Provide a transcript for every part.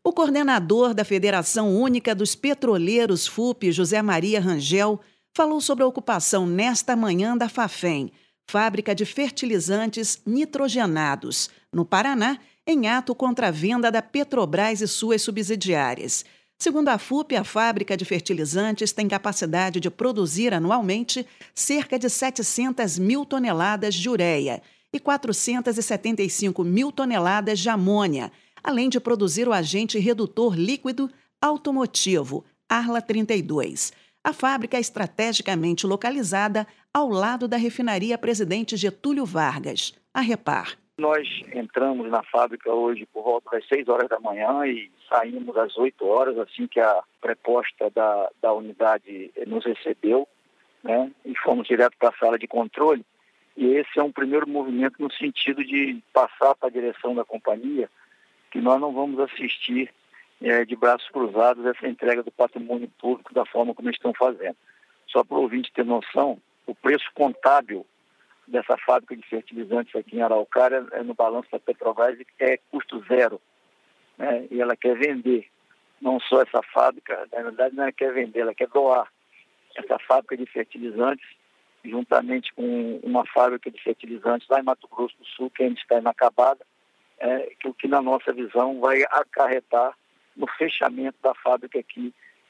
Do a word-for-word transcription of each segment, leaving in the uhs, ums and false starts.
O coordenador da Federação Única dos Petroleiros, FUP, José Maria Rangel, falou sobre a ocupação nesta manhã da Fafem, fábrica de fertilizantes nitrogenados, no Paraná, em ato contra a venda da Petrobras e suas subsidiárias. Segundo a FUP, a fábrica de fertilizantes tem capacidade de produzir anualmente cerca de setecentas mil toneladas de ureia e quatrocentas e setenta e cinco mil toneladas de amônia, além de produzir o agente redutor líquido automotivo, Arla trinta e dois. A fábrica é estrategicamente localizada ao lado da refinaria Presidente Getúlio Vargas, a Repar. Nós entramos na fábrica hoje por volta das seis horas da manhã e saímos às oito horas, assim que a proposta da, da unidade nos recebeu, né? E fomos direto para a sala de controle. E esse é um primeiro movimento no sentido de passar para a direção da companhia que nós não vamos assistir é, de braços cruzados essa entrega do patrimônio público da forma como eles estão fazendo. Só para o ouvinte ter noção, o preço contábil dessa fábrica de fertilizantes aqui em Araucária, é no balanço da Petrobras, é custo zero, né? E ela quer vender não só essa fábrica, na verdade não é quer vender, ela quer doar essa fábrica de fertilizantes juntamente com uma fábrica de fertilizantes lá em Mato Grosso do Sul, que ainda está inacabada, é, que o que na nossa visão vai acarretar no fechamento da fábrica aqui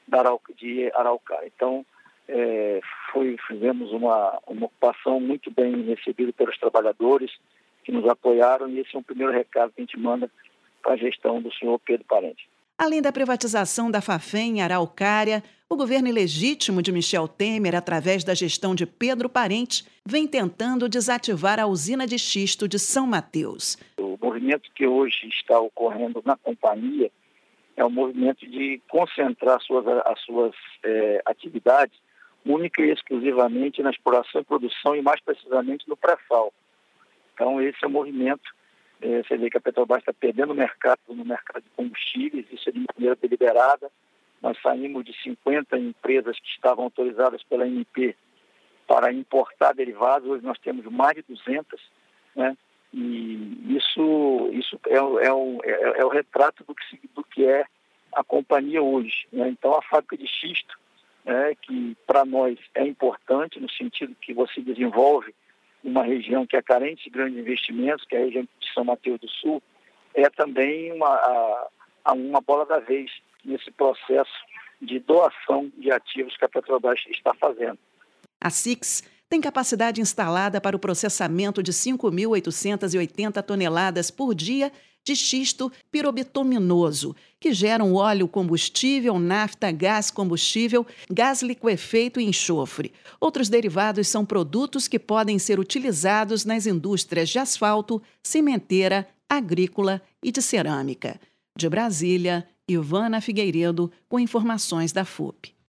de Araucária. Então, É, foi, fizemos uma, uma ocupação muito bem recebida pelos trabalhadores que nos apoiaram e esse é um primeiro recado que a gente manda para a gestão do senhor Pedro Parente. Além da privatização da Fafem em Araucária, o governo ilegítimo de Michel Temer, através da gestão de Pedro Parente, vem tentando desativar a usina de xisto de São Mateus. O movimento que hoje está ocorrendo na companhia é o movimento de concentrar suas, as suas é, atividades única e exclusivamente na exploração e produção e mais precisamente no pré-sal. Então esse é o movimento, é, você vê que a Petrobras está perdendo o mercado no mercado de combustíveis, isso é de maneira deliberada. Nós saímos de cinquenta empresas que estavam autorizadas pela A N P para importar derivados, hoje nós temos mais de duzentas, né? E isso, isso é, é, o, é, é o retrato do que, do que é a companhia hoje, né? Então a fábrica de xisto, É, que para nós é importante no sentido que você desenvolve uma região que é carente de grandes investimentos, que é a região de São Mateus do Sul, é também uma, a, uma bola da vez nesse processo de doação de ativos que a Petrobras está fazendo. A S I X tem capacidade instalada para o processamento de cinco mil oitocentas e oitenta toneladas por dia de xisto pirobituminoso, que geram óleo combustível, nafta, gás combustível, gás liquefeito e enxofre. Outros derivados são produtos que podem ser utilizados nas indústrias de asfalto, cimenteira, agrícola e de cerâmica. De Brasília, Ivana Figueiredo, com informações da FUP.